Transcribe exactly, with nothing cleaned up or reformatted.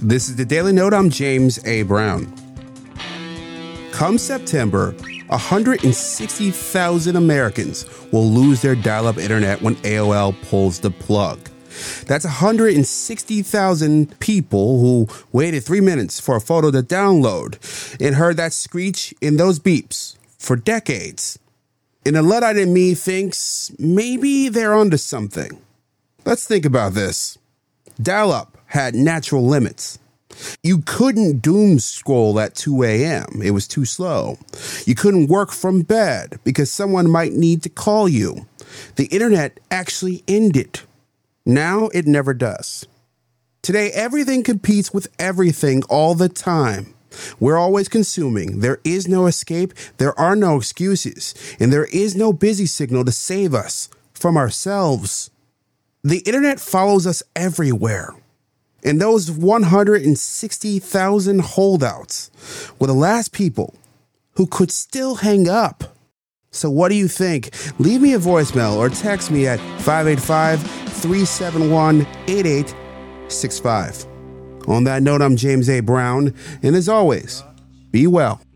This is the Daily Note. I'm James A. Brown. Come September, one hundred sixty thousand Americans will lose their dial-up internet when A O L pulls the plug. That's one hundred sixty thousand people who waited three minutes for a photo to download and heard that screech in those beeps for decades. And the Luddite in me thinks maybe they're onto something. Let's think about this. Dial-up had natural limits. You couldn't doom scroll at two a.m. It was too slow. You couldn't work from bed because someone might need to call you. The internet actually ended. Now it never does. Today, everything competes with everything all the time. We're always consuming. There is no escape. There are no excuses. And there is no busy signal to save us from ourselves. The internet follows us everywhere. And those one hundred sixty thousand holdouts were the last people who could still hang up. So what do you think? Leave me a voicemail or text me at five eight five, three seven one, eight eight six five. On that note, I'm James A. Brown, and as always, be well.